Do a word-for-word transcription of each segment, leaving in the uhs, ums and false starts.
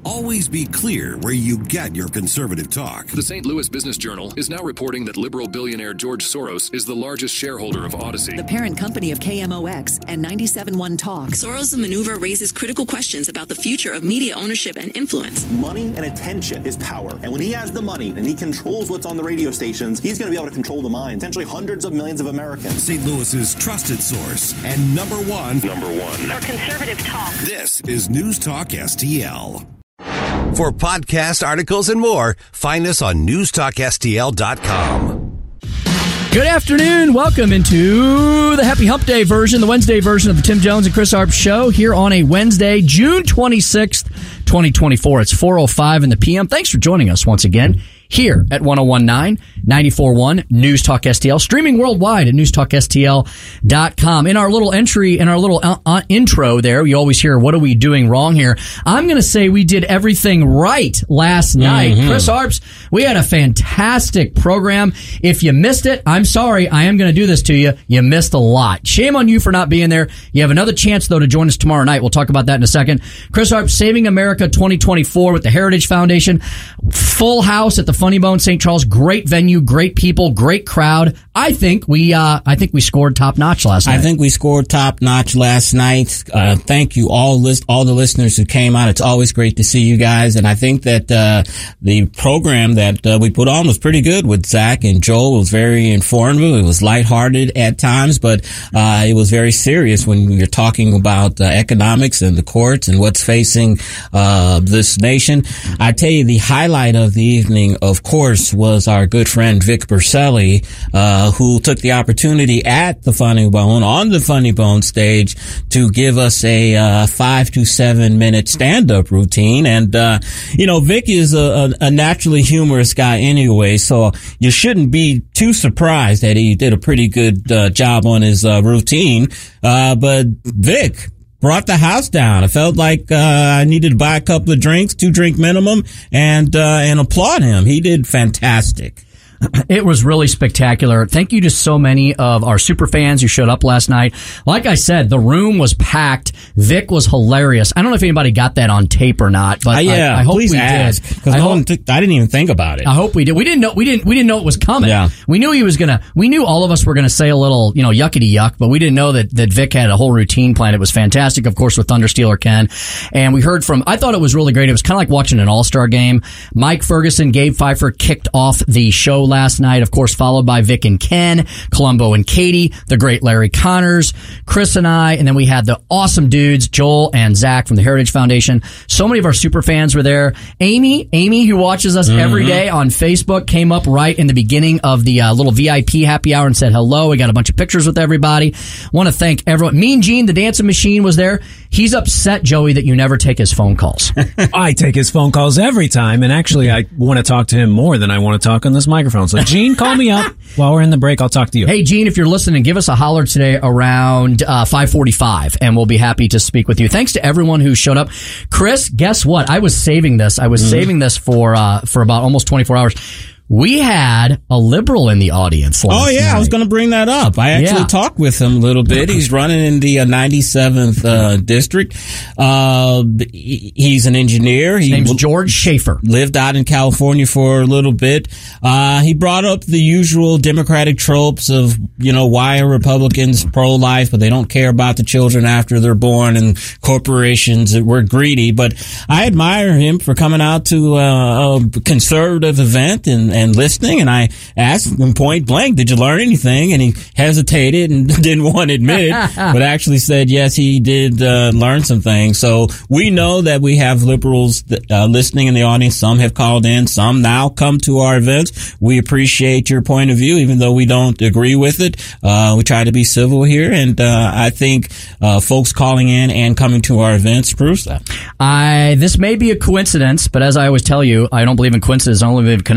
Always be clear where you get your conservative talk. The Saint Louis Business Journal is now reporting that liberal billionaire George Soros is the largest shareholder of Odyssey, the parent company of K M O X and ninety-seven point one Talk. Soros' maneuver raises critical questions about the future of media ownership and influence. Money and attention is power. And when he has the money and he controls what's on the radio stations, he's going to be able to control the minds, potentially hundreds of millions of Americans. Saint Louis's trusted source and number one. number one. For conservative talk. This is News Talk S T L. For podcast articles and more, find us on news talk S T L dot com. Good afternoon. Welcome into the Happy Hump Day version, the Wednesday version of the Tim Jones and Chris Arp Show here on a Wednesday, June twenty-sixth, twenty twenty-four. It's four oh five in the P M. Thanks for joining us once again here at one oh one point nine, ninety-four point one News Talk S T L, streaming worldwide at news talk S T L dot com. In our little entry, in our little uh, uh, intro there, you always hear, what are we doing wrong here? I'm going to say we did everything right last night. Mm-hmm. Chris Arps, we had a fantastic program. If you missed it, I'm sorry. I am going to do this to you. You missed a lot. Shame on you for not being there. You have another chance, though, to join us tomorrow night. We'll talk about that in a second. Chris Arps, Saving America twenty twenty-four with the Heritage Foundation. Full house at the Funny Bone Saint Charles. Great venue, great people, great crowd. I think we, uh, I think we scored top notch last night. I think we scored top notch last night. Uh, thank you all, list, all the listeners who came out. It's always great to see you guys. And I think that, uh, the program that uh, we put on was pretty good with Zach and Joel. It was very informative. It was lighthearted at times, but, uh, it was very serious when we were talking about uh, economics and the courts and what's facing, uh, this nation. I tell you, the highlight of the evening, of course, was our good friend Vic Berselli, uh, who took the opportunity at the Funny Bone, on the Funny Bone stage, to give us a, uh, five to seven minute stand-up routine. And, uh, you know, Vic is a, a, a naturally humorous guy anyway, so you shouldn't be too surprised that he did a pretty good, uh, job on his, uh, routine. Uh, but Vic brought the house down. I felt like, uh, I needed to buy a couple of drinks, two drink minimum, and, uh, and applaud him. He did fantastic. It was really spectacular. Thank you to so many of our super fans who showed up last night. Like I said, the room was packed. Vic was hilarious. I don't know if anybody got that on tape or not, but uh, yeah, I, I hope please we ask, did. Because I, I didn't even think about it. I hope we did. We didn't know. We didn't. We didn't know it was coming. Yeah. We knew he was gonna. We knew all of us were gonna say a little, you know, yuckity yuck, but we didn't know that that Vic had a whole routine plan. It was fantastic, of course, with Thunder Stealer Ken, and we heard from. I thought it was really great. It was kind of like watching an All-Star game. Mike Ferguson, Gabe Pfeiffer kicked off the show last night. Of course, followed by Vic and Ken, Columbo and Katie, the great Larry Connors, Chris and I, and then we had the awesome dudes, Joel and Zach from the Heritage Foundation. So many of our super fans were there. Amy, Amy, who watches us mm-hmm. every day on Facebook, came up right in the beginning of the uh, little V I P happy hour and said hello. We got a bunch of pictures with everybody. Want to thank everyone. Mean Gene, the dancing machine, was there. He's upset, Joey, that you never take his phone calls. I take his phone calls every time, and actually I want to talk to him more than I want to talk on this microphone. So, Gene, call me up. While we're in the break, I'll talk to you. Hey, Gene, if you're listening, give us a holler today around uh, five forty-five, and we'll be happy to speak with you. Thanks to everyone who showed up. Chris, guess what? I was saving this. I was mm-hmm. saving this for uh, for about almost twenty-four hours. We had a liberal in the audience last Oh, yeah, night. I was going to bring that up. I actually yeah. talked with him a little bit. He's running in the uh, ninety-seventh uh, district. Uh, he's an engineer. His he name's George Schaefer. Lived out in California for a little bit. Uh, he brought up the usual Democratic tropes of, you know, why are Republicans pro-life, but they don't care about the children after they're born, and corporations that were greedy. But I admire him for coming out to uh, a conservative event and and listening, and I asked him point blank, did you learn anything? And he hesitated and didn't want to admit it, but actually said, yes, he did uh, learn some things. So we know that we have liberals uh, listening in the audience. Some have called in. Some now come to our events. We appreciate your point of view, even though we don't agree with it. Uh, we try to be civil here, and uh, I think uh, folks calling in and coming to our events proves that. I This may be a coincidence, but as I always tell you, I don't believe in coincidences, I only believe in connections.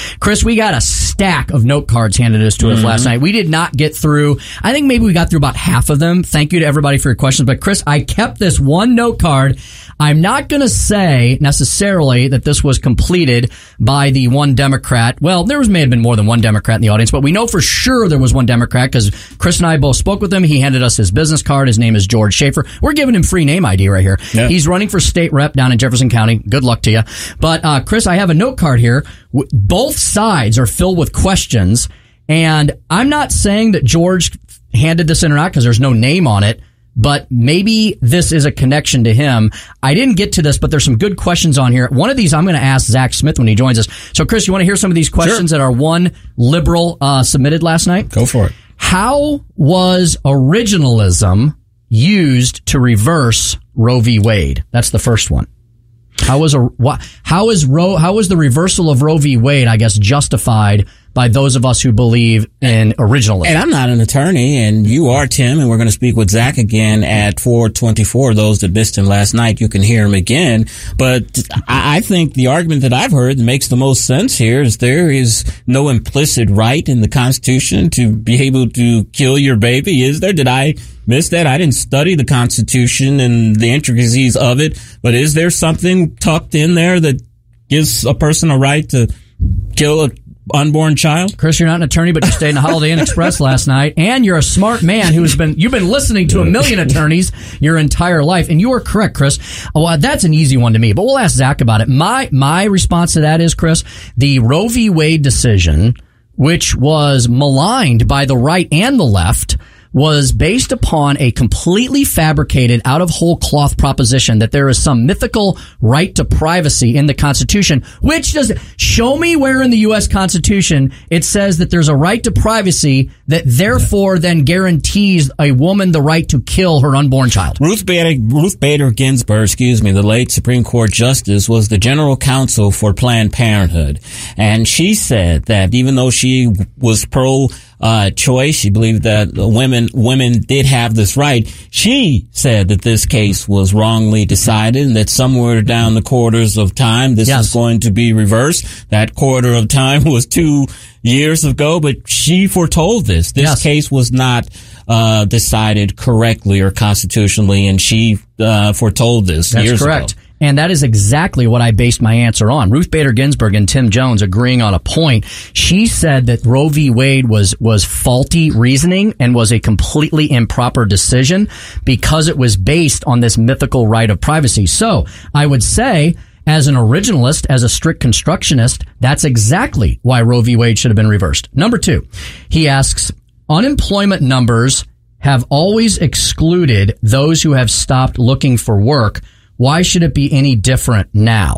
Chris, we got a stack of note cards handed us to us Mm-hmm. last night. We did not get through, I think maybe we got through about half of them. Thank you to everybody for your questions. But Chris, I kept this one note card. I'm not going to say necessarily that this was completed by the one Democrat. Well, there was may have been more than one Democrat in the audience, but we know for sure there was one Democrat because Chris and I both spoke with him. He handed us his business card. His name is George Schaefer. We're giving him free name I D right here. Yeah. He's running for state rep down in Jefferson County. Good luck to you. But uh, Chris, I have a note card here. Both sides are filled with questions, and I'm not saying that George handed this in or not because there's no name on it. But maybe this is a connection to him. I didn't get to this, but there's some good questions on here. One of these I'm going to ask Zach Smith when he joins us. So, Chris, you want to hear some of these questions sure. that our one liberal uh, submitted last night? Go for it. How was originalism used to reverse Roe v. Wade? That's the first one. How was a what? How is Roe? How was the reversal of Roe v. Wade? I guess justified by those of us who believe in originalism. And I'm not an attorney, and you are, Tim, and we're going to speak with Zach again at four twenty-four. Those that missed him last night, you can hear him again. But I think the argument that I've heard that makes the most sense here is there is no implicit right in the Constitution to be able to kill your baby, is there? Did I miss that? I didn't study the Constitution and the intricacies of it, but is there something tucked in there that gives a person a right to kill a unborn child? Chris, you're not an attorney, but you stayed in the Holiday Inn Express last night, and you're a smart man who's been you've been listening to a million attorneys your entire life, and you are correct, Chris. Well, that's an easy one to me, but we'll ask Zach about it. My my response to that is, Chris, the Roe v. Wade decision, which was maligned by the right and the left, was based upon a completely fabricated, out of whole cloth proposition that there is some mythical right to privacy in the Constitution, which does show me where in the U S Constitution it says that there's a right to privacy that therefore then guarantees a woman the right to kill her unborn child. Ruth Bader, Ruth Bader Ginsburg, excuse me, the late Supreme Court Justice, was the general counsel for Planned Parenthood. And she said that even though she was pro Uh, choice. She believed that women women did have this right. She said that this case was wrongly decided and that somewhere down the quarters of time, this yes. is going to be reversed. That quarter of time was two years ago, but she foretold this. This yes. case was not uh, decided correctly or constitutionally, and she uh, foretold this That's years correct. ago. And that is exactly what I based my answer on. Ruth Bader Ginsburg and Tim Jones agreeing on a point. She said that Roe v. Wade was, was faulty reasoning and was a completely improper decision because it was based on this mythical right of privacy. So I would say, as an originalist, as a strict constructionist, that's exactly why Roe v. Wade should have been reversed. Number two, he asks, unemployment numbers have always excluded those who have stopped looking for work. Why should it be any different now?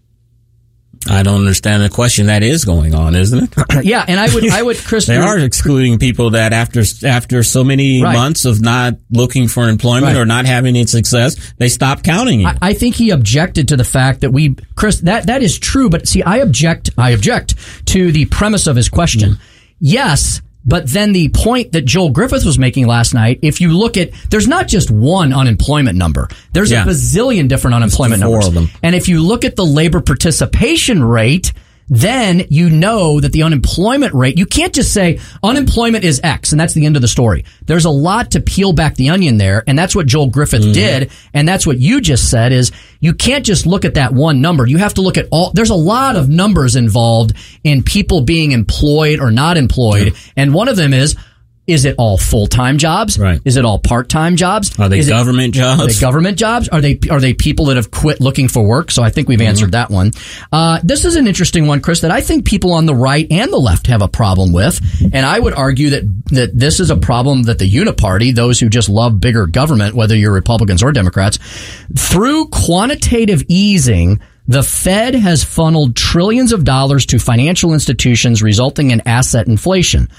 I don't understand the question. That is going on, isn't it? Yeah, and I would, I would, Chris. They are excluding people that after after so many right. months of not looking for employment right. or not having any success, they stop counting you. I, I think he objected to the fact that we, Chris, that that is true. But see, I object. I object to the premise of his question. Mm. Yes. But then the point that Joel Griffith was making last night, if you look at, there's not just one unemployment number. There's yeah. a bazillion different unemployment Four numbers. Of them. And if you look at the labor participation rate, then you know that the unemployment rate, you can't just say unemployment is X and that's the end of the story. There's a lot to peel back the onion there, and that's what Joel Griffith mm-hmm. did, and that's what you just said is you can't just look at that one number. You have to look at all, there's a lot of numbers involved in people being employed or not employed, yeah. and one of them is, is it all full-time jobs? Right. Is it all part-time jobs? Are they is government it, jobs? Are they government jobs? Are they are they people that have quit looking for work? So I think we've answered mm-hmm. that one. Uh, this is an interesting one, Chris, that I think people on the right and the left have a problem with. And I would argue that, that this is a problem that the Uniparty, those who just love bigger government, whether you're Republicans or Democrats, through quantitative easing, the Fed has funneled trillions of dollars to financial institutions, resulting in asset inflation.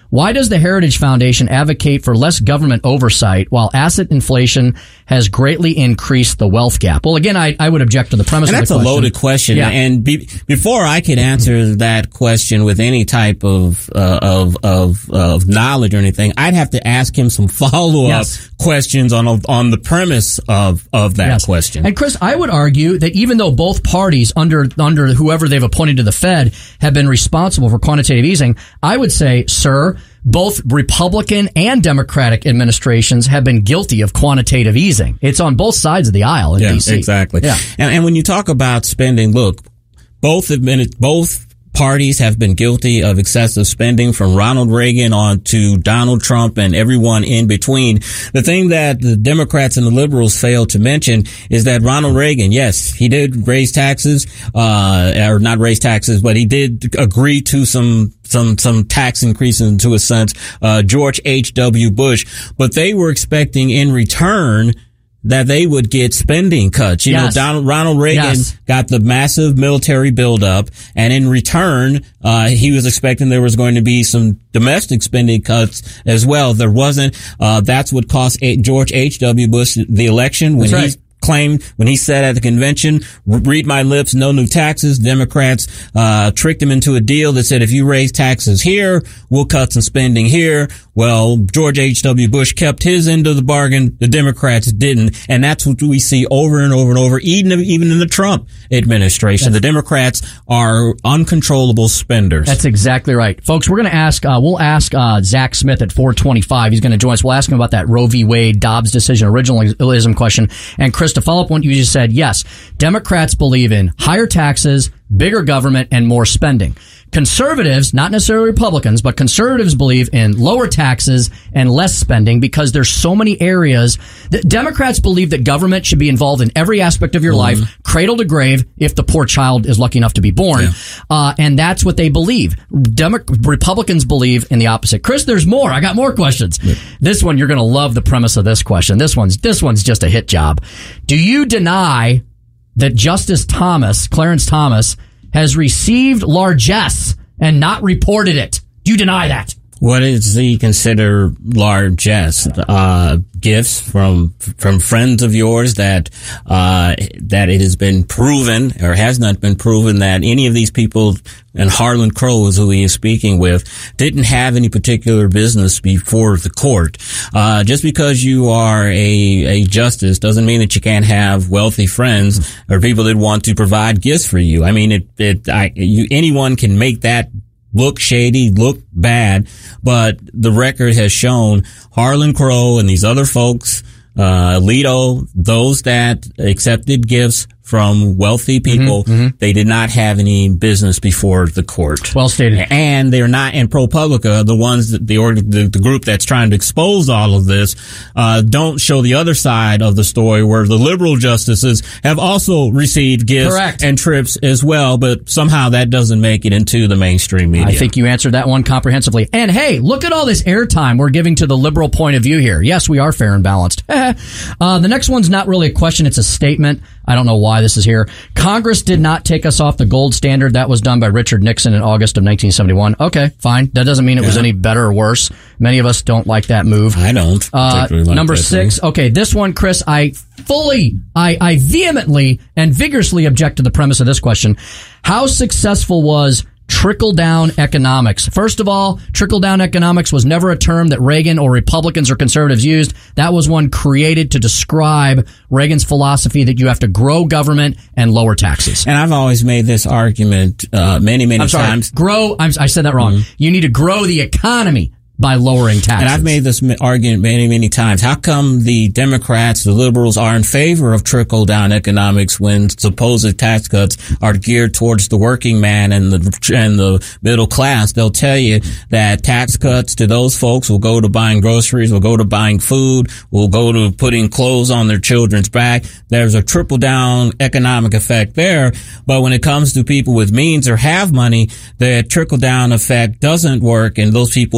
Why does the Heritage Foundation advocate for less government oversight while asset inflation has greatly increased the wealth gap? Well, again, I, I would object to the premise and of the question. question. And that's a loaded question. Yeah. And be, before I could answer that question with any type of, uh, of, of, of knowledge or anything, I'd have to ask him some follow-up yes. questions on, on the premise of, of that yes. question. And Chris, I would argue that even though both parties under, under whoever they've appointed to the Fed have been responsible for quantitative easing, I would say, sir, both Republican and Democratic administrations have been guilty of quantitative easing. It's on both sides of the aisle in yeah, D C. Exactly. Yeah. And, and when you talk about spending, look, both have been, both parties have been guilty of excessive spending, from Ronald Reagan on to Donald Trump and everyone in between. The thing that the Democrats and the liberals fail to mention is that Ronald Reagan, yes, he did raise taxes, uh, or not raise taxes, but he did agree to some some some tax increases to a sense, uh, George H W. Bush, but they were expecting in return that they would get spending cuts. You yes. know, Donald, Ronald Reagan yes. got the massive military buildup, and in return, uh, he was expecting there was going to be some domestic spending cuts as well. There wasn't. Uh, that's what cost George H W. Bush the election when that's right. he claimed, when he said at the convention, read my lips, no new taxes. Democrats uh tricked him into a deal that said if you raise taxes here, we'll cut some spending here. Well, George H W. Bush kept his end of the bargain. The Democrats didn't. And that's what we see over and over and over, even, even in the Trump administration. That's, the Democrats are uncontrollable spenders. That's exactly right. Folks, we're going to ask, uh, we'll ask uh Zach Smith at four twenty-five. He's going to join us. We'll ask him about that Roe v. Wade Dobbs decision, originalism question. And Chris, to follow up on what you just said, yes, Democrats believe in higher taxes, bigger government, and more spending. Conservatives, not necessarily Republicans, but conservatives believe in lower taxes and less spending because there's so many areas that Democrats believe that government should be involved in every aspect of your mm-hmm. life, cradle to grave, if the poor child is lucky enough to be born. Yeah. Uh, and that's what they believe. Demo- Republicans believe in the opposite. Chris, there's more. I got more questions. Yeah. This one, you're going to love the premise of this question. This one's, this one's just a hit job. Do you deny that Justice Thomas, Clarence Thomas, has received largesse and not reported it? Do you deny that? What does he consider largesse? Uh, gifts from, from friends of yours that, uh, that it has been proven or has not been proven that any of these people, and Harlan Crow is who he is speaking with, didn't have any particular business before the court. Uh, just because you are a, a justice doesn't mean that you can't have wealthy friends or people that want to provide gifts for you. I mean, it, it, I, you, anyone can make that look shady, look bad, but the record has shown Harlan Crow and these other folks, uh, Alito, those that accepted gifts from wealthy people, mm-hmm, mm-hmm. they did not have any business before the court. Well stated. And they're not, and ProPublica, the ones that the, the, the group that's trying to expose all of this, uh, don't show the other side of the story where the liberal justices have also received gifts Correct. and trips as well, but somehow that doesn't make it into the mainstream media. I think you answered that one comprehensively. And hey, look at all this airtime we're giving to the liberal point of view here. Yes, we are fair and balanced. uh, the next one's not really a question, it's a statement. I don't know why this is here. Congress did not take us off the gold standard. That was done by Richard Nixon in August of nineteen seventy-one. Okay, fine. That doesn't mean it yeah. was any better or worse. Many of us don't like that move. I don't. Uh, like number six. Move. Okay, this one, Chris, I fully, I, I vehemently and vigorously object to the premise of this question. How successful was trickle-down economics? First of all, trickle-down economics was never a term that Reagan or Republicans or conservatives used. That was one created to describe Reagan's philosophy that you have to grow government and lower taxes. And I've always made this argument uh, many, many I'm sorry, times. Grow, I'm, I said that wrong. Mm-hmm. You need to grow the economy by lowering taxes. And I've made this argument many, many times. How come the Democrats, the liberals, are in favor of trickle-down economics when supposed tax cuts are geared towards the working man and the and the middle class? They'll tell you that tax cuts to those folks will go to buying groceries, will go to buying food, will go to putting clothes on their children's back. There's a trickle-down economic effect there. But when it comes to people with means or have money, the trickle-down effect doesn't work, and those people just use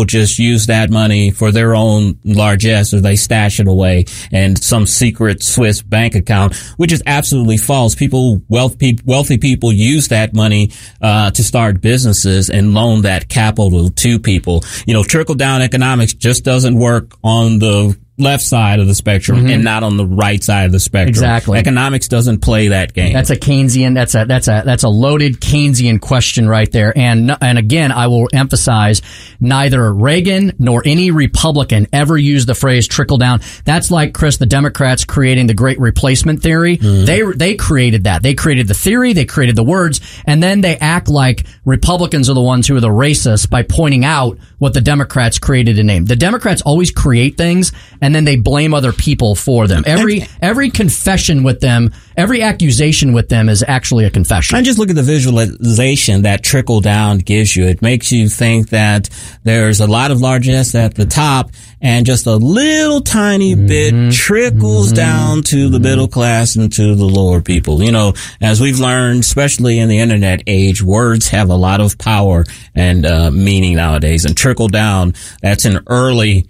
use that money for their own largesse, or they stash it away in some secret Swiss bank account, which is absolutely false. People, wealthy, wealthy people use that money uh, to start businesses and loan that capital to people. You know, trickle down economics just doesn't work on the left side of the spectrum mm-hmm. and not on the right side of the spectrum. Exactly. Economics doesn't play that game. That's a Keynesian, that's a, that's a, that's a loaded Keynesian question right there. And, and again, I will emphasize neither Reagan nor any Republican ever used the phrase trickle down. That's like, Chris, the Democrats creating the great replacement theory. Mm-hmm. They, they created that. They created the theory, they created the words, and then they act like Republicans are the ones who are the racists by pointing out what the Democrats created a name. The Democrats always create things and then they blame other people for them. Every every confession with them, every accusation with them is actually a confession. And just look at the visualization that trickle down gives you. It makes you think that there's a lot of largesse at the top and just a little tiny mm-hmm. bit trickles mm-hmm. down to the middle class and to the lower people. You know, as we've learned, especially in the internet age, words have a lot of power and uh, meaning nowadays. And trickle down, that's an early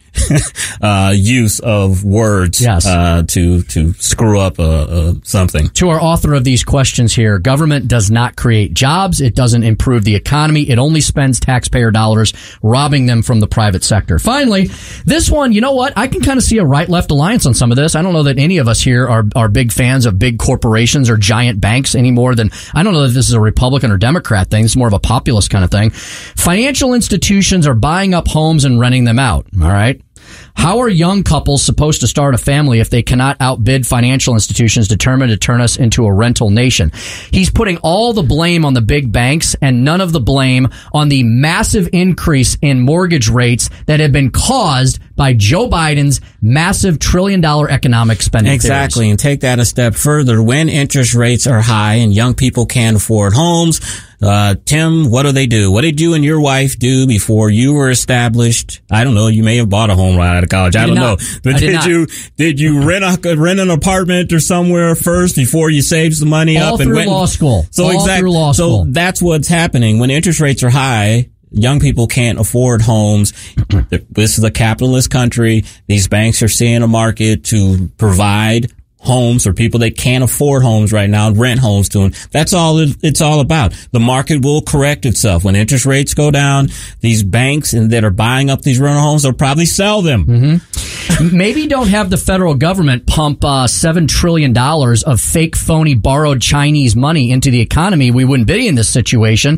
uh use of words yes. uh to to screw up uh, uh, something. To our author of these questions here, government does not create jobs. It doesn't improve the economy. It only spends taxpayer dollars robbing them from the private sector. Finally, this one, you know what? I can kind of see a right-left alliance on some of this. I don't know that any of us here are, are big fans of big corporations or giant banks any more than, I don't know that this is a Republican or Democrat thing. It's more of a populist kind of thing. Financial institutions are buying up homes and renting them out. All right. How are young couples supposed to start a family if they cannot outbid financial institutions determined to turn us into a rental nation? He's putting all the blame on the big banks and none of the blame on the massive increase in mortgage rates that have been caused by Joe Biden's massive trillion dollar economic spending. Exactly. Theories. And take that a step further. When interest rates are high and young people can't afford homes, Uh, Tim, what do they do? What did you and your wife do before you were established? I don't know. You may have bought a home right out of college. I, I don't not. know. But I did, did you, did you rent a, rent an apartment or somewhere first before you saved the money All up and and went law school? So All exactly. through law school. So that's what's happening. When interest rates are high, young people can't afford homes. This is a capitalist country. These banks are seeing a market to provide homes for people that can't afford homes right now, rent homes to them. That's all it, it's all about. The market will correct itself. When interest rates go down, these banks and that are buying up these rental homes, they'll probably sell them. Mm-hmm. Maybe don't have the federal government pump uh, seven trillion dollars of fake, phony, borrowed Chinese money into the economy. We wouldn't be in this situation.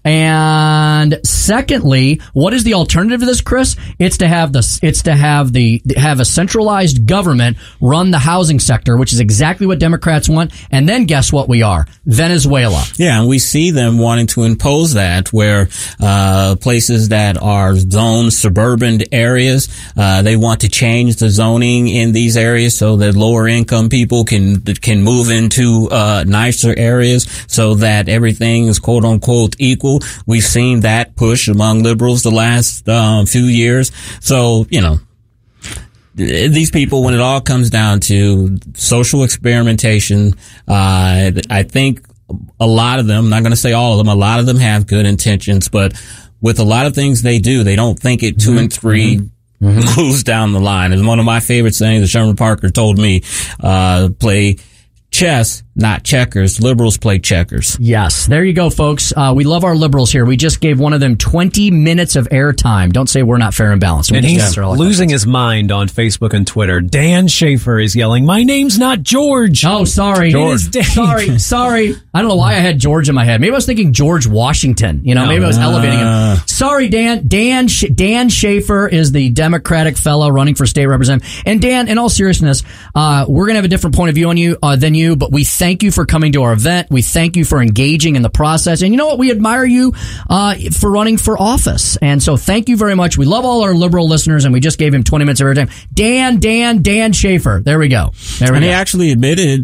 And secondly, what is the alternative to this, Chris? It's to have the it's to have the have a centralized government run the housing sector, which is exactly what Democrats want. And then guess what we are? Venezuela. Yeah, and we see them wanting to impose that where uh places that are zoned suburban areas, uh they want to change the zoning in these areas so that lower income people can can move into uh nicer areas so that everything is quote unquote equal. We've seen that push among liberals the last uh, few years. So, you know, these people, when it all comes down to social experimentation, uh, I think a lot of them, I'm not going to say all of them, a lot of them have good intentions, but with a lot of things they do, they don't think it two mm-hmm. and three mm-hmm. moves down the line. And one of my favorite sayings that Sherman Parker told me, uh, play chess, not checkers. Liberals play checkers. Yes. There you go, folks. Uh, we love our liberals here. We just gave one of them twenty minutes of airtime. Don't say we're not fair and balanced. We and he's losing his mind on Facebook and Twitter. Dan Schaefer is yelling, "My name's not George." Oh, sorry. George. Sorry. Sorry. I don't know why I had George in my head. Maybe I was thinking George Washington. You know, no, maybe I was uh, elevating him. Sorry, Dan. Dan Sh- Dan Schaefer is the Democratic fellow running for state representative. And Dan, in all seriousness, uh, we're going to have a different point of view on you uh, than you, but we thank you for coming to our event. We thank you for engaging in the process. And you know what? We admire you uh, for running for office. And so thank you very much. We love all our liberal listeners, and we just gave him twenty minutes of airtime. Dan, Dan, Dan Schaefer. There we go. There we and go. he actually admitted that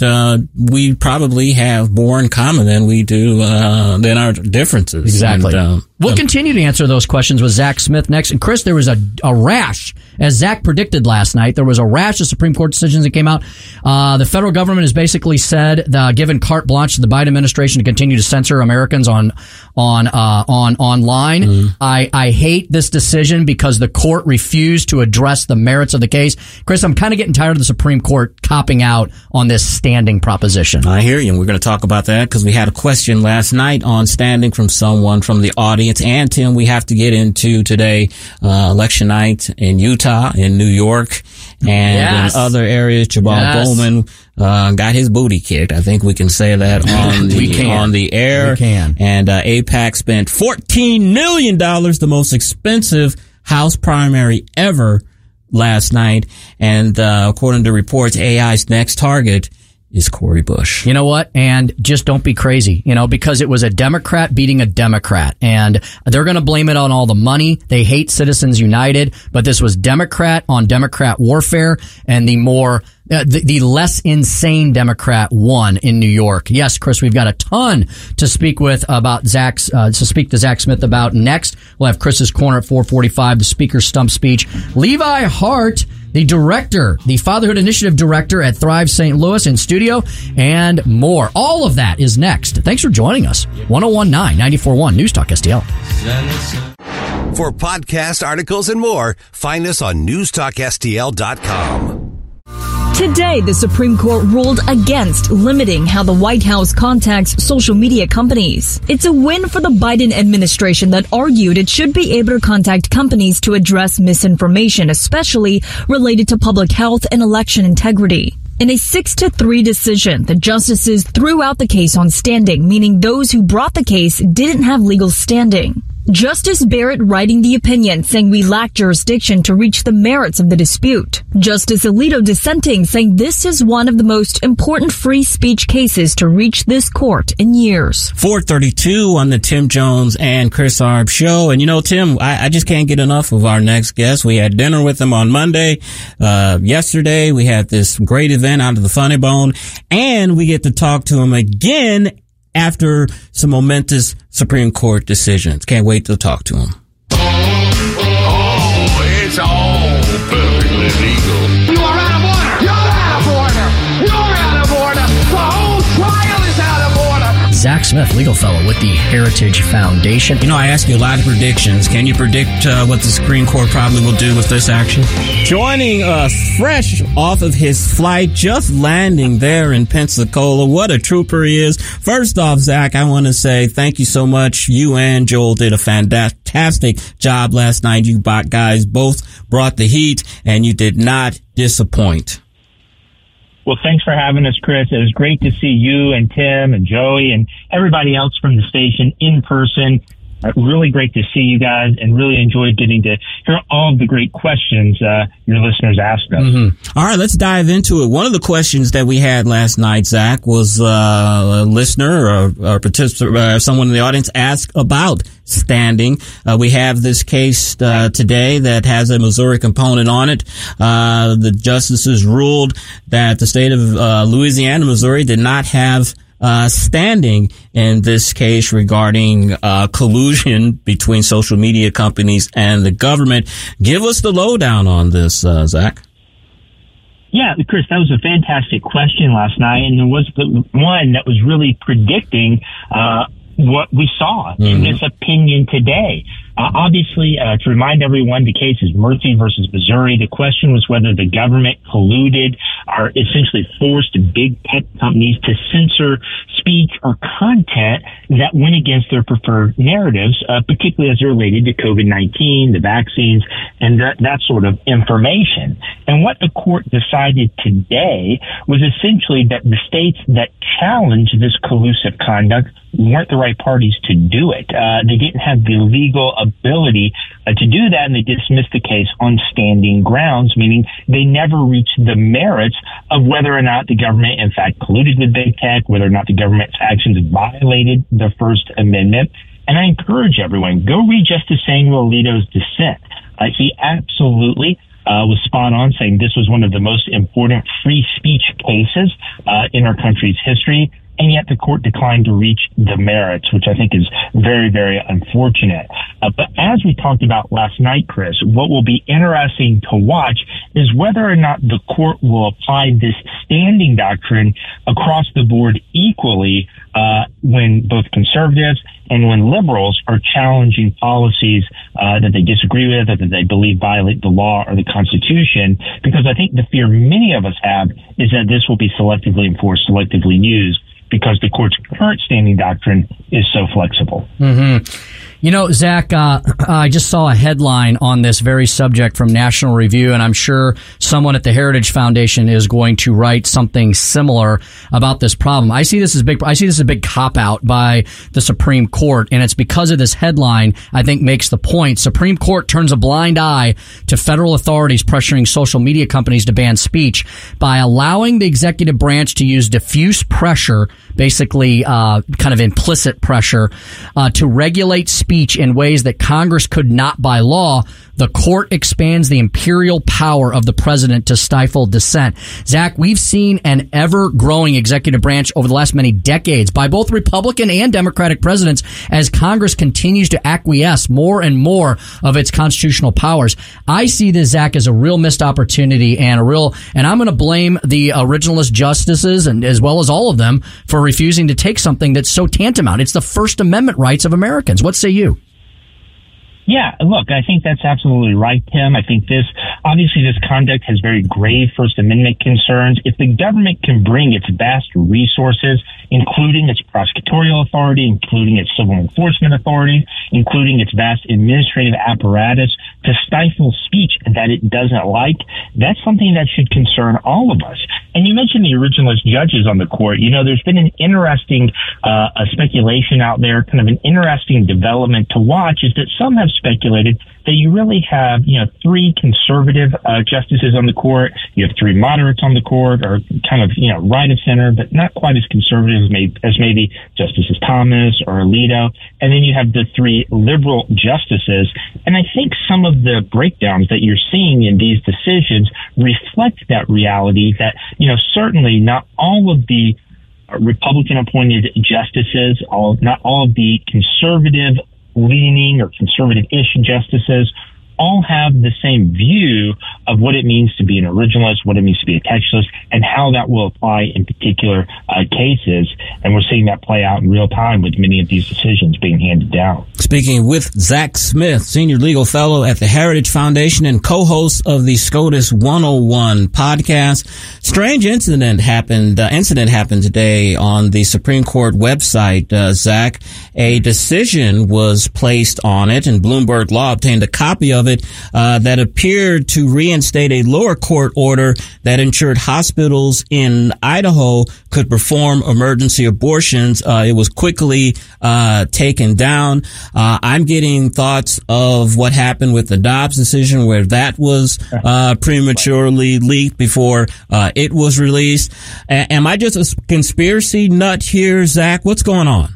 uh, we probably have more in common than we do uh, than our differences. Exactly. And, uh, we'll continue to answer those questions with Zach Smith next. And Chris, there was a, a rash, as Zach predicted last night. There was a rash of Supreme Court decisions that came out. Uh, the federal government has basically said, uh, given carte blanche to the Biden administration to continue to censor Americans on on uh, on online. Mm. I I hate this decision because the court refused to address the merits of the case. Chris, I'm kind of getting tired of the Supreme Court copping out on this standing proposition. I hear you, and we're going to talk about that because we had a question last night on standing from someone from the audience. And Tim, we have to get into today uh, election night in Utah, in New York, and yes. in other areas. Jabal yes. Bowman uh, got his booty kicked. I think we can say that on the on the air. We can. And uh, AIPAC spent fourteen million dollars, the most expensive House primary ever, last night. And uh, according to reports, A I's next target is Cori Bush. You know what? And just don't be crazy, you know, because it was a Democrat beating a Democrat. And they're going to blame it on all the money. They hate Citizens United, but this was Democrat on Democrat warfare, and the more Uh, the, the less insane Democrat won in New York. Yes, Chris, we've got a ton to speak with about Zach's, uh, to speak to Zach Smith about next. We'll have Chris's Corner at four forty-five, the Speaker's Stump Speech. Levi Hart, the director, the Fatherhood Initiative director at Thrive Saint Louis, in studio, and more. All of that is next. Thanks for joining us. one oh one point nine, ninety-four point one News Talk S T L. For podcast articles and more, find us on news talk S T L dot com. Today, the Supreme Court ruled against limiting how the White House contacts social media companies. It's a win for the Biden administration that argued it should be able to contact companies to address misinformation, especially related to public health and election integrity. In a six to three decision, the justices threw out the case on standing, meaning those who brought the case didn't have legal standing. Justice Barrett writing the opinion, saying we lack jurisdiction to reach the merits of the dispute. Justice Alito dissenting, saying this is one of the most important free speech cases to reach this court in years. four thirty-two on the Tim Jones and Chris Arp show. And you know, Tim, I, I just can't get enough of our next guest. We had dinner with him on Monday. Uh, yesterday, we had this great event out of the Funny Bone, and we get to talk to him again after some momentous Supreme Court decisions. Can't wait to talk to him. Oh, it's all perfectly legal. You are out of order. You're out of order. You're out of order. The whole trial is out of order. Zach Smith, legal fellow with the Heritage Foundation. You know, I ask you a lot of predictions. Can you predict uh, what the Supreme Court probably will do with this action? Joining us fresh off of his flight, just landing there in Pensacola. What a trooper he is. First off, Zach, I want to say thank you so much. You and Joel did a fantastic job last night. You guys both brought the heat, and you did not disappoint. Well, thanks for having us, Chris. It was great to see you and Tim and Joey and everybody else from the station in person. Uh, really great to see you guys, and really enjoyed getting to hear all of the great questions uh, your listeners asked us. Mm-hmm. All right, let's dive into it. One of the questions that we had last night, Zach, was uh, a listener or, or participant, uh, someone in the audience asked about standing. Uh, we have this case uh, today that has a Missouri component on it. Uh, the justices ruled that the state of uh, Louisiana, Missouri, did not have Uh, standing in this case regarding uh, collusion between social media companies and the government. Give us the lowdown on this, uh, Zach. Yeah, Chris, that was a fantastic question last night, and there was the one that was really predicting uh, what we saw mm-hmm. in this opinion today. Uh, obviously, uh, to remind everyone, the case is Murphy versus Missouri. The question was whether the government colluded or essentially forced big tech companies to censor speech or content that went against their preferred narratives, uh, particularly as it related to COVID nineteen, the vaccines, and that, that sort of information. And what the court decided today was essentially that the states that challenged this collusive conduct weren't the right parties to do it. Uh, they didn't have the legal ability uh, to do that, and they dismissed the case on standing grounds, meaning they never reached the merits of whether or not the government, in fact, colluded with big tech, whether or not the government's actions violated the First Amendment. And I encourage everyone, go read Justice Samuel Alito's dissent. Uh, he absolutely uh, was spot on, saying this was one of the most important free speech cases uh, in our country's history. And yet the court declined to reach the merits, which I think is very, very unfortunate. Uh, but as we talked about last night, Chris, what will be interesting to watch is whether or not the court will apply this standing doctrine across the board equally uh, when both conservatives and when liberals are challenging policies uh, that they disagree with or that they believe violate the law or the Constitution. Because I think the fear many of us have is that this will be selectively enforced, selectively used, because the court's current standing doctrine is so flexible. Mm-hmm. You know, Zach, uh, I just saw a headline on this very subject from National Review, and I'm sure someone at the Heritage Foundation is going to write something similar about this problem. I see this as big. I see this as a big cop out by the Supreme Court, and it's because of this headline. I think makes the point. Supreme Court turns a blind eye to federal authorities pressuring social media companies to ban speech by allowing the executive branch to use diffuse pressure, basically uh, kind of implicit pressure, uh, to regulate speech in ways that Congress could not by law. The court expands the imperial power of the president to stifle dissent. Zach, we've seen an ever-growing executive branch over the last many decades by both Republican and Democratic presidents as Congress continues to acquiesce more and more of its constitutional powers. I see this, Zach, as a real missed opportunity and a real, and I'm going to blame the originalist justices and as well as all of them for refusing to take something that's so tantamount. It's the First Amendment rights of Americans. What say you? Yeah, look, I think that's absolutely right, Tim. I think this, obviously this conduct has very grave First Amendment concerns. If the government can bring its vast resources, including its prosecutorial authority, including its civil enforcement authority, including its vast administrative apparatus to stifle speech that it doesn't like, that's something that should concern all of us. And you mentioned the originalist judges on the court. You know, there's been an interesting uh, a speculation out there, kind of an interesting development to watch, is that some have speculated that you really have, you know, three conservative uh, justices on the court. You have three moderates on the court, or kind of, you know, right of center, but not quite as conservative as maybe, as maybe Justices Thomas or Alito. And then you have the three liberal justices. And I think some of the breakdowns that you're seeing in these decisions reflect that reality that, you know, certainly not all of the Republican appointed justices, all, not all of the conservative leaning or conservative-ish justices all have the same view of what it means to be an originalist, what it means to be a textualist, and how that will apply in particular uh, cases. And we're seeing that play out in real time with many of these decisions being handed down. Speaking with Zach Smith, Senior Legal Fellow at the Heritage Foundation and co-host of the SCOTUS one oh one podcast. Strange incident happened, uh, incident happened today on the Supreme Court website, uh, Zach. A decision was placed on it, and Bloomberg Law obtained a copy of it uh, that appeared to reinstate a lower court order that ensured hospitals in Idaho could perform emergency abortions. Uh, it was quickly uh, taken down. Uh, I'm getting thoughts of what happened with the Dobbs decision, where that was uh, prematurely leaked before uh, it was released. A- am I just a conspiracy nut here, Zach? What's going on?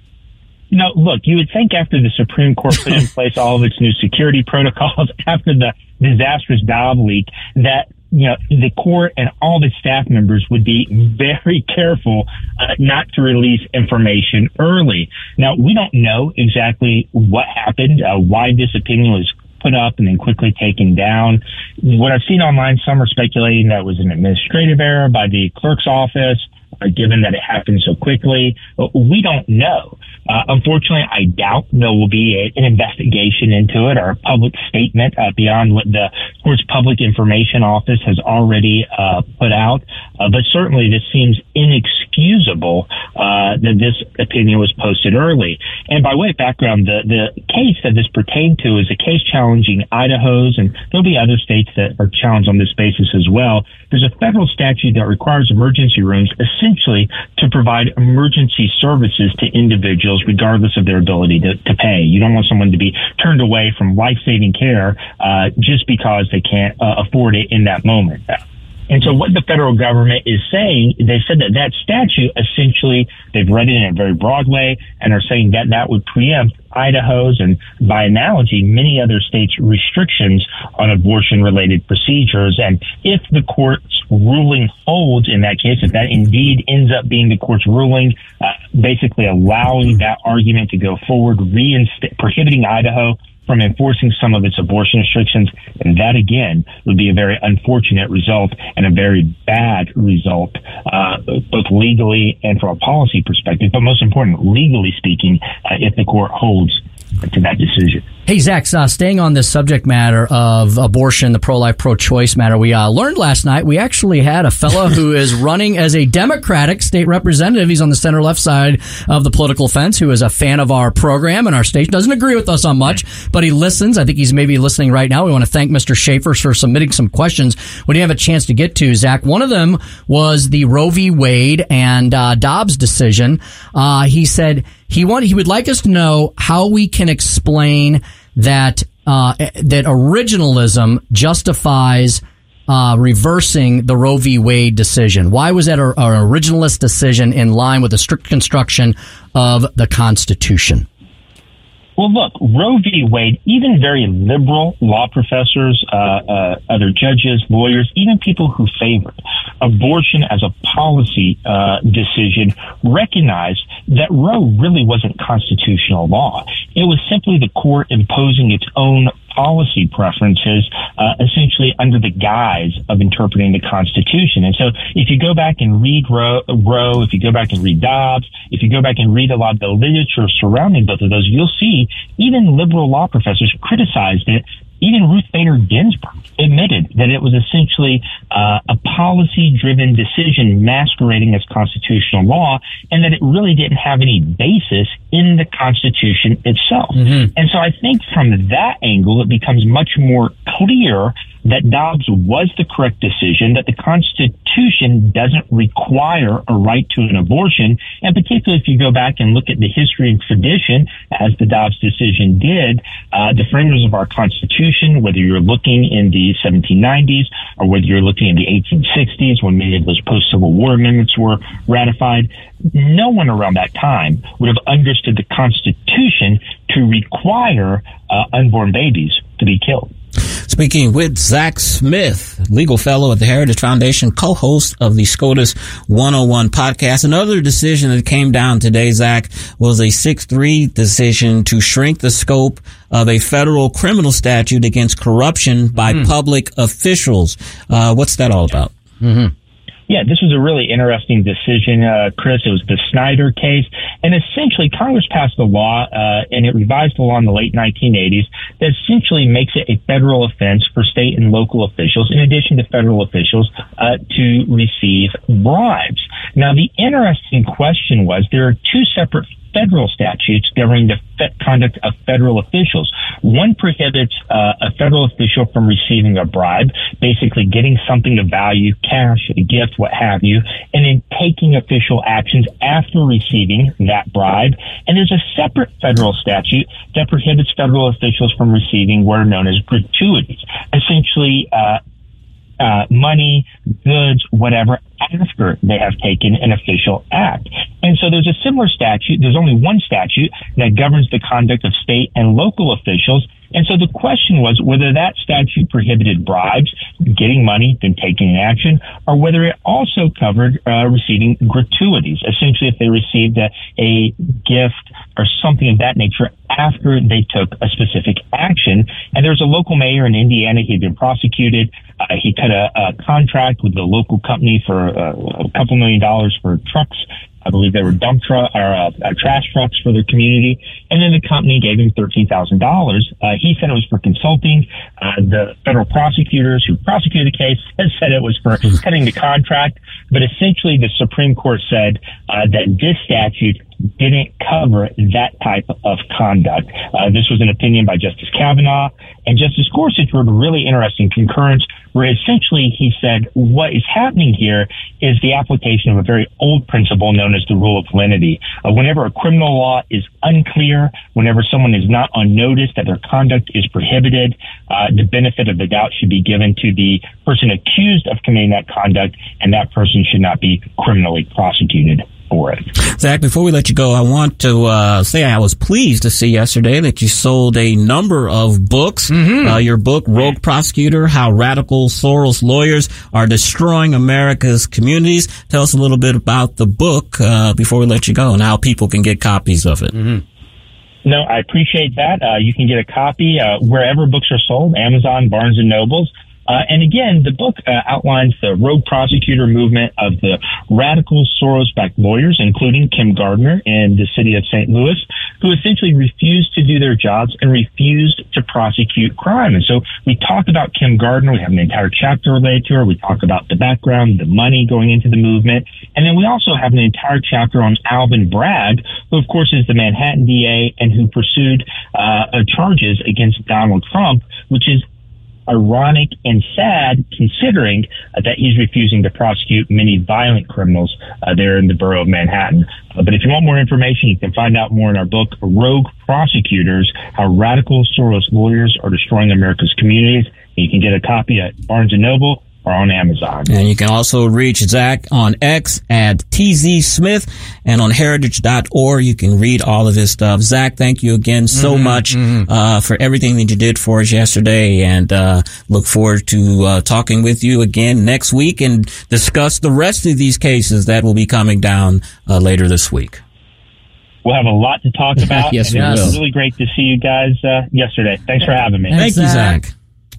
No, look, you would think after the Supreme Court put in place all of its new security protocols, after the disastrous Dobbs leak, that, you know, the court and all of its staff members would be very careful uh, not to release information early. Now, we don't know exactly what happened, uh, why this opinion was put up and then quickly taken down. What I've seen online, some are speculating that it was an administrative error by the clerk's office, uh, given that it happened so quickly. But we don't know. Uh, unfortunately, I doubt there will be a, an investigation into it or a public statement uh, beyond what the court's public information office has already uh, put out. Uh, but certainly this seems inexcusable uh, that this opinion was posted early. And by way of background, the, the case that this pertained to is a case challenging Idaho's, and there'll be other states that are challenged on this basis as well. There's a federal statute that requires emergency rooms essentially to provide emergency services to individuals regardless of their ability to, to pay. You don't want someone to be turned away from life-saving care uh, just because they can't uh, afford it in that moment. And so what the federal government is saying, they said that that statute essentially, they've read it in a very broad way and are saying that that would preempt Idaho's and, by analogy, many other states' restrictions on abortion-related procedures. And if the court's ruling holds in that case, if that indeed ends up being the court's ruling, uh, basically allowing that argument to go forward, reinst- prohibiting Idaho from enforcing some of its abortion restrictions, and that again would be a very unfortunate result and a very bad result, uh, both legally and from a policy perspective, but most important, legally speaking, uh, if the court holds to that decision. Hey, Zach, uh, staying on this subject matter of abortion, the pro-life, pro-choice matter, we uh, learned last night we actually had a fellow who is running as a Democratic state representative. He's on the center-left side of the political fence, who is a fan of our program and our station. Doesn't agree with us on much, but he listens. I think he's maybe listening right now. We want to thank Mister Schaefer for submitting some questions we didn't have a chance to get to, Zach. One of them was the Roe v. Wade and uh, Dobbs decision. Uh, he said he want, he would like us to know how we can explain that uh, that originalism justifies uh, reversing the Roe v. Wade decision. Why was that an originalist decision in line with the strict construction of the Constitution? Well, look, Roe v. Wade, even very liberal law professors, uh, uh, other judges, lawyers, even people who favored abortion as a policy uh, decision recognized that Roe really wasn't constitutional law. It was simply the court imposing its own policy preferences, uh, essentially under the guise of interpreting the Constitution. And so if you go back and read Roe, Roe, if you go back and read Dobbs, if you go back and read a lot of the literature surrounding both of those, you'll see even liberal law professors criticized it. Even Ruth Bader Ginsburg admitted that it was essentially uh, a policy-driven decision masquerading as constitutional law, and that it really didn't have any basis in the Constitution itself. Mm-hmm. And so I think from that angle, it becomes much more clear that Dobbs was the correct decision, that the Constitution doesn't require a right to an abortion. And particularly if you go back and look at the history and tradition, as the Dobbs decision did, uh, the framers of our Constitution, whether you're looking in the seventeen nineties or whether you're looking in the eighteen sixties when many of those post-Civil War amendments were ratified, no one around that time would have understood the Constitution to require uh, unborn babies to be killed. Speaking with Zach Smith, legal fellow at the Heritage Foundation, co-host of the SCOTUS one oh one podcast. Another decision that came down today, Zach, was a six three decision to shrink the scope of a federal criminal statute against corruption by mm. public officials. Uh, what's that all about? Mm-hmm. Yeah, this was a really interesting decision, uh, Chris. It was the Snyder case. And essentially, Congress passed a law, uh, and it revised the law in the late nineteen eighties that essentially makes it a federal offense for state and local officials, in addition to federal officials, uh, to receive bribes. Now, the interesting question was there are two separate federal statutes governing the fe- conduct of federal officials. One prohibits uh, a federal official from receiving a bribe, basically getting something of value, cash, a gift, what have you, and then taking official actions after receiving that bribe. And there's a separate federal statute that prohibits federal officials from receiving what are known as gratuities, essentially uh, uh, money, goods, whatever, after they have taken an official act. And so there's a similar statute. There's only one statute that governs the conduct of state and local officials. And so the question was whether that statute prohibited bribes, getting money, then taking an action, or whether it also covered uh, receiving gratuities, essentially if they received a, a gift or something of that nature after they took a specific action. And there's a local mayor in Indiana. He'd been prosecuted. Uh, he cut a, a contract with the local company for uh, a couple million dollars for trucks. I believe they were dump truck or uh, uh, trash trucks for their community, and then the company gave him thirteen thousand dollars. Uh, he said it was for consulting. Uh, the federal prosecutors who prosecuted the case said it was for cutting the contract. But essentially, the Supreme Court said uh, that this statute didn't cover that type of conduct. Uh, this was an opinion by Justice Kavanaugh, and Justice Gorsuch wrote a really interesting concurrence where essentially he said what is happening here is the application of a very old principle known known as the rule of lenity. Uh, whenever a criminal law is unclear, whenever someone is not on notice that their conduct is prohibited, uh, the benefit of the doubt should be given to the person accused of committing that conduct, and that person should not be criminally prosecuted for it. Zach, before we let you go, I want to uh, say I was pleased to see yesterday that you sold a number of books. Mm-hmm. Uh, your book, Rogue Prosecutor, How Radical Soros Lawyers Are Destroying America's Communities. Tell us a little bit about the book uh, before we let you go and how people can get copies of it. Mm-hmm. No, I appreciate that. Uh, you can get a copy uh, wherever books are sold, Amazon, Barnes and Nobles. Uh, and again, the book uh, outlines the rogue prosecutor movement of the radical Soros-backed lawyers, including Kim Gardner in the city of Saint Louis, who essentially refused to do their jobs and refused to prosecute crime. And so we talk about Kim Gardner. We have an entire chapter related to her. We talk about the background, the money going into the movement. And then we also have an entire chapter on Alvin Bragg, who, of course, is the Manhattan D A and who pursued uh, charges against Donald Trump, which is ironic and sad considering uh, that he's refusing to prosecute many violent criminals uh, there in the borough of Manhattan. Uh, but if you want more information, you can find out more in our book, Rogue Prosecutors, How Radical Soros Lawyers Are Destroying America's Communities. And you can get a copy at Barnes and Noble or on Amazon. And you can also reach Zach on X at T Z Smith, and on heritage dot org you can read all of his stuff. Zach, thank you again so mm-hmm, much mm-hmm. uh for everything that you did for us yesterday, and uh look forward to uh talking with you again next week and discuss the rest of these cases that will be coming down uh later this week. We'll have a lot to talk about. Yes, and we it will. was really great to see you guys uh yesterday. Thanks for having me. Thank you, Zach.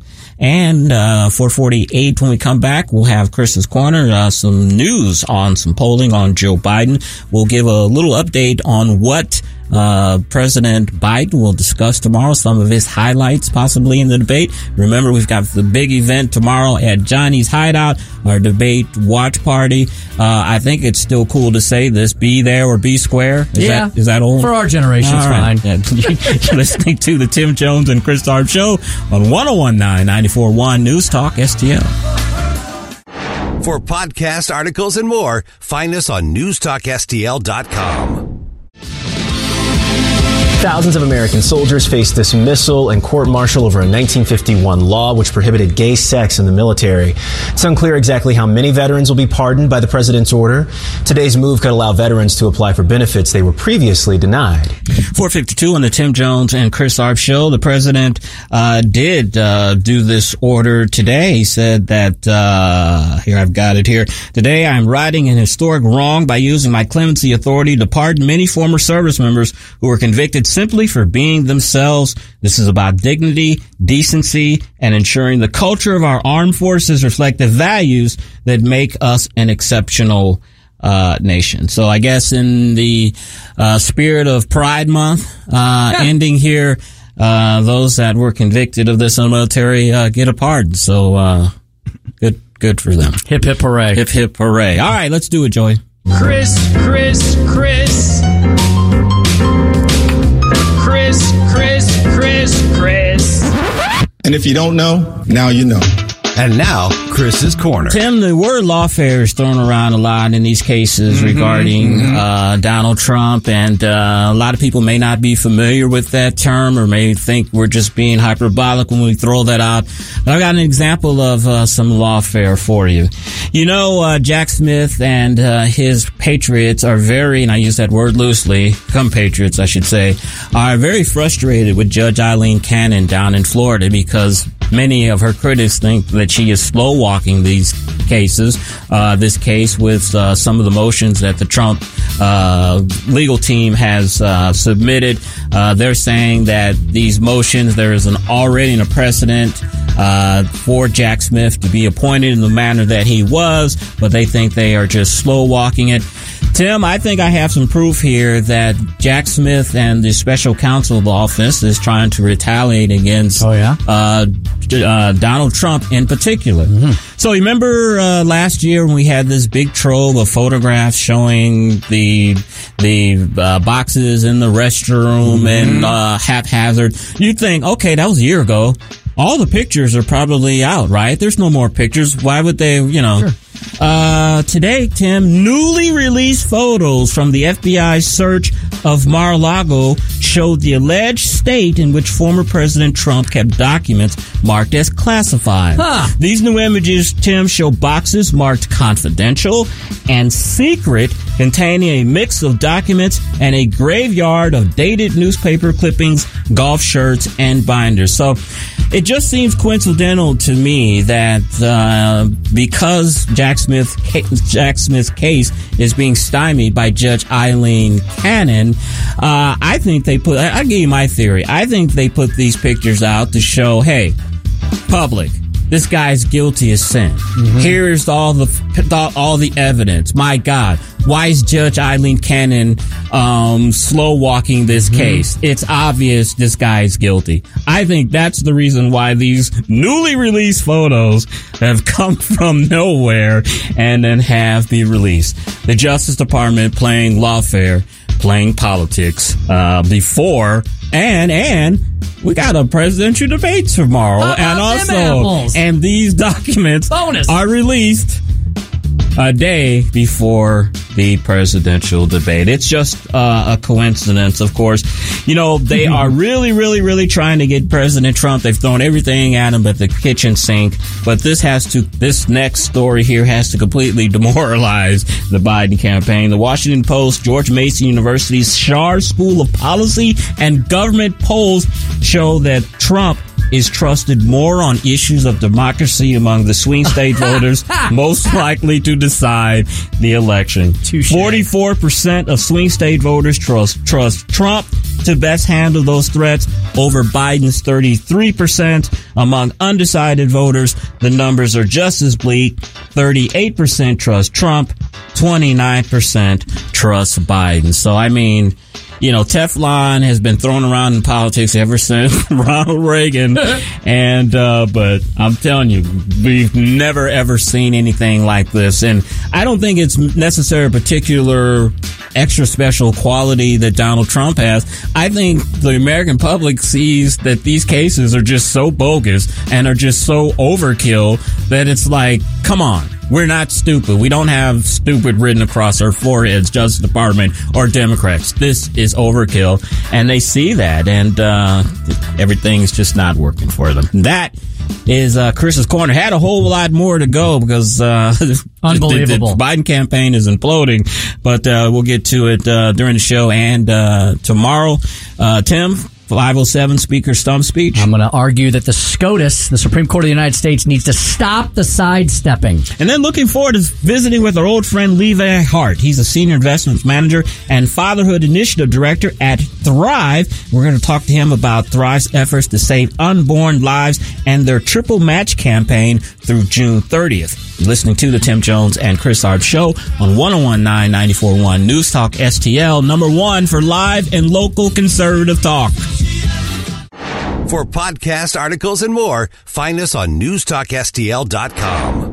And uh four forty-eight, when we come back, we'll have Chris's Corner, uh, some news on some polling on Joe Biden. We'll give a little update on what uh President Biden will discuss tomorrow, some of his highlights possibly in the debate. Remember, we've got the big event tomorrow at Johnny's Hideout, our debate watch party. Uh I think it's still cool to say this, be there or be square. Is yeah. that, is that old? For our generation, it's right. fine. You're listening to the Tim Jones and Chris Arp Show on one oh one point nine, ninety-four point one News Talk S T L. For podcast articles and more, find us on news talk S T L dot com. Thousands of American soldiers faced dismissal and court-martial over a nineteen fifty-one law which prohibited gay sex in the military. It's unclear exactly how many veterans will be pardoned by the president's order. Today's move could allow veterans to apply for benefits they were previously denied. four fifty-two on the Tim Jones and Chris Arp Show. The president uh did uh do this order today. He said that, uh here, I've got it here. Today, I'm righting an historic wrong by using my clemency authority to pardon many former service members who were convicted simply for being themselves. This is about dignity, decency, and ensuring the culture of our armed forces reflect the values that make us an exceptional uh nation. So I guess in the uh spirit of Pride Month uh yeah. ending here, uh those that were convicted of this in the military uh get a pardon. So uh good good for them. Hip hip hooray. Hip hip hooray. All right, let's do it, Joey. Chris, Chris, Chris. Chris, Chris, Chris, Chris. And if you don't know, now you know. And now, Chris's Corner. Tim, the word lawfare is thrown around a lot in these cases mm-hmm, regarding mm-hmm. uh Donald Trump, and uh, a lot of people may not be familiar with that term or may think we're just being hyperbolic when we throw that out. But I've got an example of uh, some lawfare for you. You know, uh, Jack Smith and uh, his patriots are very, and I use that word loosely, compatriots, I should say, are very frustrated with Judge Eileen Cannon down in Florida because many of her critics think that she is slow walking these cases. Uh, this case with uh, some of the motions that the Trump uh, legal team has uh, submitted. Uh, they're saying that these motions, there is an already a precedent uh, for Jack Smith to be appointed in the manner that he was, but they think they are just slow walking it. Tim, I think I have some proof here that Jack Smith and the special counsel office is trying to retaliate against oh, yeah? uh, uh, Donald Trump in particular. Mm-hmm. So remember uh, last year when we had this big trove of photographs showing the the uh, boxes in the restroom mm-hmm. and uh, haphazard? You'd think, okay, that was a year ago. All the pictures are probably out, right? There's no more pictures. Why would they, you know... Sure. Uh, today, Tim, newly released photos from the F B I's search of Mar-a-Lago showed the alleged state in which former President Trump kept documents marked as classified. Huh. These new images, Tim, show boxes marked confidential and secret, containing a mix of documents and a graveyard of dated newspaper clippings, golf shirts, and binders. So it just seems coincidental to me that uh, because Jack Smith, Jack Smith's case is being stymied by Judge Eileen Cannon, uh, I think they put, I'll give you my theory. I think they put these pictures out to show, hey, public, this guy's guilty as sin. Mm-hmm. Here's all the all the evidence. My God, why is Judge Eileen Cannon um, slow walking this mm-hmm. case? It's obvious this guy's guilty. I think that's the reason why these newly released photos have come from nowhere and then have been released. The Justice Department playing lawfare, playing politics uh, before and and. We got a presidential debate tomorrow, and also, and these documents Bonus. are released a day before the presidential debate. It's just uh, a coincidence, of course. You know, they are really, really, really trying to get President Trump. They've thrown everything at him but the kitchen sink. But this has to, this next story here has to completely demoralize the Biden campaign. The Washington Post, George Mason University's Schar School of Policy and Government polls show that Trump is trusted more on issues of democracy among the swing state voters most likely to decide the election. Touché. forty-four percent of swing state voters trust trust Trump to best handle those threats over Biden's thirty-three percent. Among undecided voters, the numbers are just as bleak. thirty-eight percent trust Trump, twenty-nine percent trust Biden. So, I mean, you know, Teflon has been thrown around in politics ever since Ronald Reagan. and, uh, but I'm telling you, we've never ever seen anything like this. And I don't think it's necessarily a particular extra special quality that Donald Trump has. I think the American public sees that these cases are just so bogus and are just so overkill that it's like, come on. We're not stupid. We don't have stupid written across our foreheads, Justice Department or Democrats. This is overkill. And they see that, and uh everything's just not working for them. That is uh Chris's Corner. Had a whole lot more to go because uh Unbelievable. the, the Biden campaign is imploding, but uh we'll get to it uh during the show and uh tomorrow. Uh Tim, five oh seven Speaker stump speech. I'm going to argue that the SCOTUS, the Supreme Court of the United States, needs to stop the sidestepping. And then looking forward to visiting with our old friend Levi Hart. He's a senior investments manager and fatherhood initiative director at Thrive. We're going to talk to him about Thrive's efforts to save unborn lives and their triple match campaign through June thirtieth. You're listening to the Tim Jones and Chris Arp Show on one oh one point nine, ninety-four point one News Talk S T L, number one for live and local conservative talk. For podcast articles and more, find us on news talk S T L dot com.